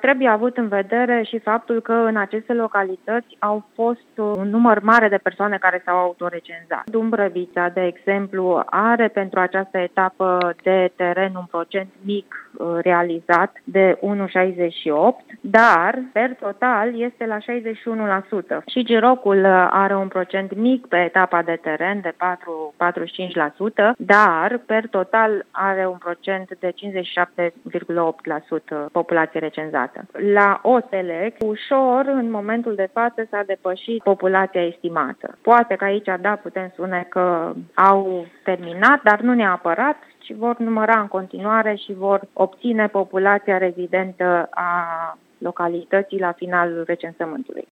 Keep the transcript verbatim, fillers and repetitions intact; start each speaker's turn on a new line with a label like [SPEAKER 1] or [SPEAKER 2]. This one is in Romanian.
[SPEAKER 1] trebuie avut în vedere și faptul că în aceste localități au fost un număr mare de persoane care s-au autorecenzat. Dumbrăvița, de exemplu, are pentru această etapă de teren un procent mic realizat de unu virgulă șaizeci și opt, dar per total este la șaizeci și unu la sută. Și Girocul are un procent mic pe etapa de teren de patru virgulă patruzeci și cinci la sută, dar per total are un procent de cincizeci și șapte virgulă opt la sută populație recenzată. La Oselec, ușor, în momentul de față, s-a depășit populația estimată. Poate că aici, da, putem spune că au terminat, dar nu neapărat, ci vor număra în continuare și vor obține populația rezidentă a localității la finalul recensământului.